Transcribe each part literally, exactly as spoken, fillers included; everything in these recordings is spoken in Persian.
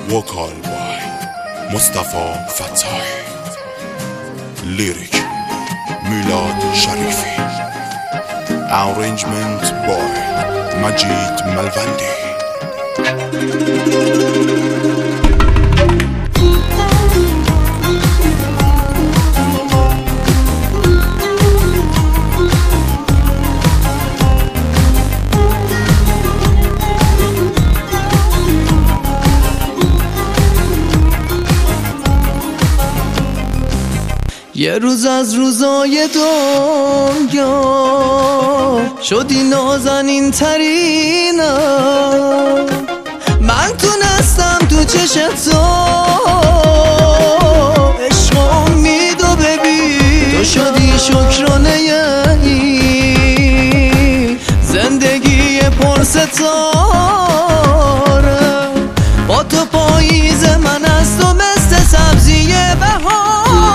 وکال بای مصطفی فتاحی، لیریک میلاد شریفی، ارنجمنت بای مجید ملوندی. یه روز از روزای دنیا شدی نازنین ترینم، من تونستم تو چشت تو عشق و امید و ببین، تو شدی شکرانه این زندگی پرستاره، با تو پاییز من از تو مثل سبزی بهار.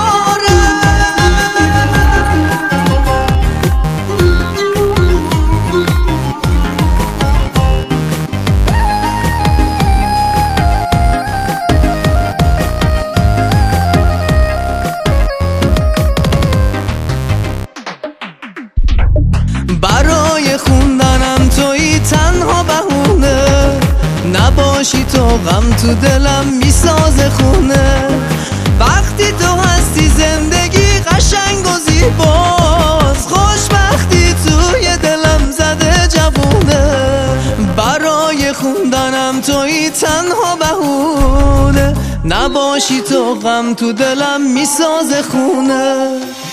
برای خوندنم تویی تنها بهونه، نباشی تو غم تو دلم میسازه خونه، وقتی تو هستی زندگی قشنگ و زیباست، خوشبختی توی دلم زده جوونه، برای خوندنم تویی تنها بهونه، نباشی تو غم تو دلم میسازه خونه.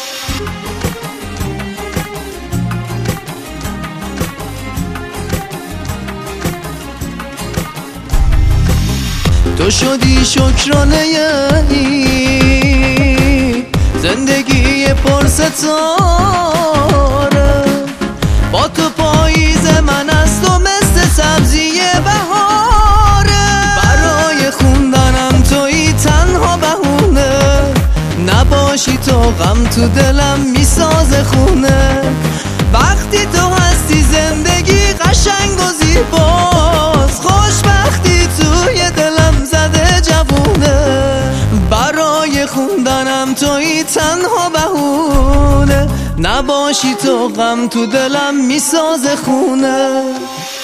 تو شدی شکرانه این زندگی پرستاره، با تو پاییز من از تو مثل سبزی بهاره، برای خوندنم تویی تنها بهونه، نباشی تو غم تو دلم میسازه خونه، وقتی تو هستی زندگی قشنگ و زیباست، خوشبختی توی دلم زده جوونه، برای خوندنم تویی تنها بهونه، نباشی تو غم تو دلم میسازه خونه.